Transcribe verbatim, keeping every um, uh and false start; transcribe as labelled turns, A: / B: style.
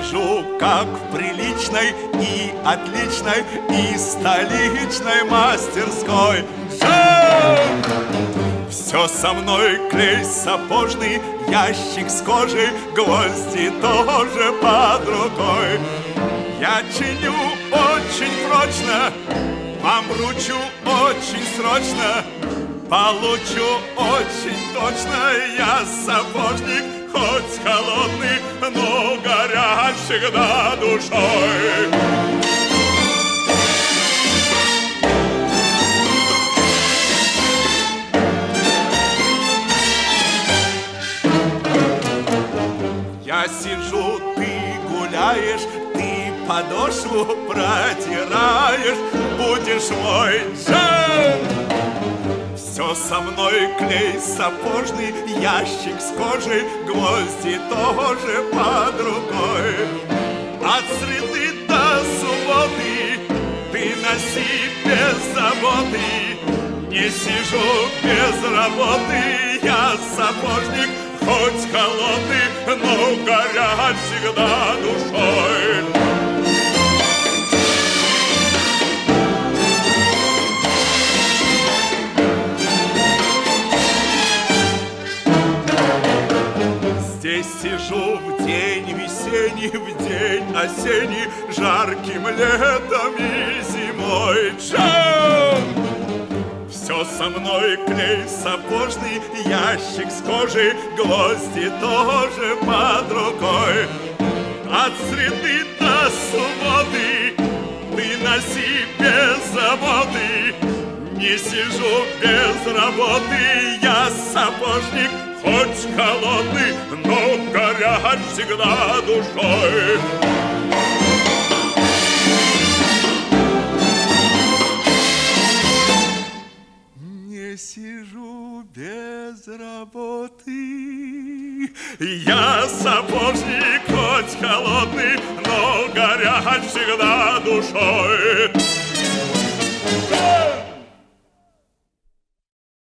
A: сижу, как в приличной и отличной и столичной мастерской. Жен! Все со мной клей сапожный, ящик с кожей, гвозди тоже под рукой. Я чиню очень прочно, вам вручу очень срочно, получу очень точно. Я сапожник, хоть холодный, но горяч всегда душой. Я сижу, ты гуляешь, ты подошву протираешь, будешь мой Джен. Все со мной клей сапожный, ящик с кожей, гвозди тоже под рукой. От среды до субботы ты носи без заботы. Не сижу без работы, я сапожник, хоть холодный, но горяч всегда душой. Здесь сижу в день весенний, в день осенний, жарким летом и зимой. Джем! Все со мной клей сапожный, ящик с кожей, гвозди тоже под рукой. От среды до субботы ты носи без заботы. Не сижу без работы, я сапожник, хоть холодный, но горяч всегда душой. Не сижу без работы, я сапожник, хоть холодный, но горяч всегда душой.